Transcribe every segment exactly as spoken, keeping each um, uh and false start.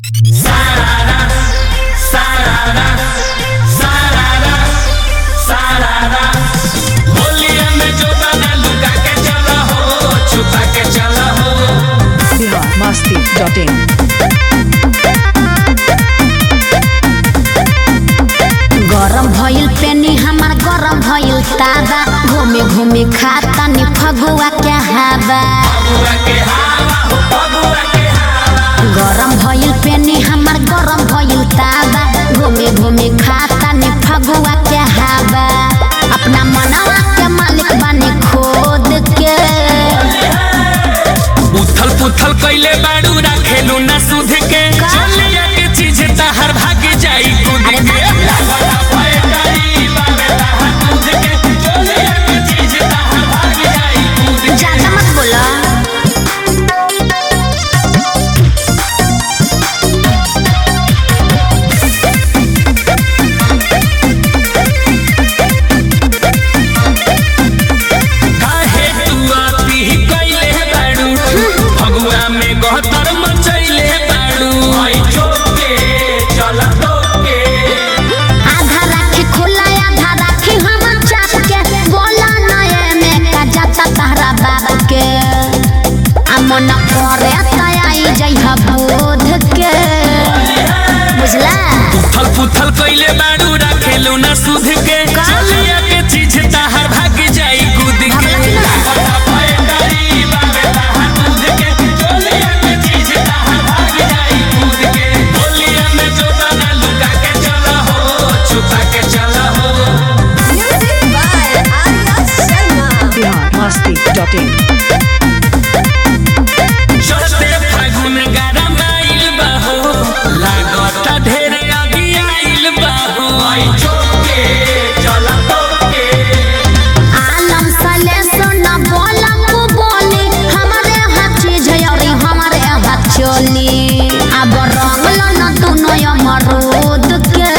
Sarara, sarara, sarara, sarara। होलिया में जो बना लुका के चला हो, छुपा के चला हो। Bihar Masti dot in. गरम भइल पेनी हमार गरम भइल ताबा, घूमे घूमे खाता नि फगुआ के हवा। फगुआ के हवा हो, फगुआ के हवा। गरम भइल पेनी हमार गरम भइल ताबा, घूमे घूमे खाता नि फगुआ के हवा। अपना मनवा के मालिक बने खुद के। उथल पुथल कइले बाड़ू राखेलू ना सुध के। चलिया के चीज तहर भाग जाई कूद के। ज्यादा मत बोला। काहे तू आती कइले बाड़ू, फगुआ में गहतर मचइले बाड़ू। आई चोके चल तोके। आधा राखी खुला आधा राखी हम चाप के। बोला नए में का जाता तहरा बाप के। अमन करे तयाई जइहा बोध के। बुझला। उथल पुथल कइले बाड़ू राखेलू ना सुध के। चलिया के चीज तहर भाग जाई कूद के। होलिया में जो बना लुका के चला हो, छुपा के चला हो। Bihar Masti dot in. चढ़ते फागुन गरम आइल बाहो, लागता ढेर अभी आइल बाहो। आई चोके चला तोके। आलम सले सोना बोलम को बोली, हमारे हाथ चीज और हमारे हाथ चोली। अब रंग लो न दोनों अमरूद के।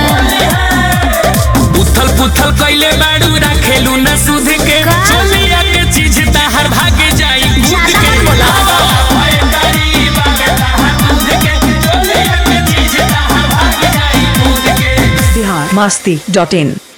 उथल पुथल कइले बाड़ू राखेलू ना सुध के। चलिया के चीज तहर भाग जाई कूद ज्यादा के। मत बोला। चलिया के चीज तहर भाग जाई कूद के। बिहार मस्ती डॉट इन।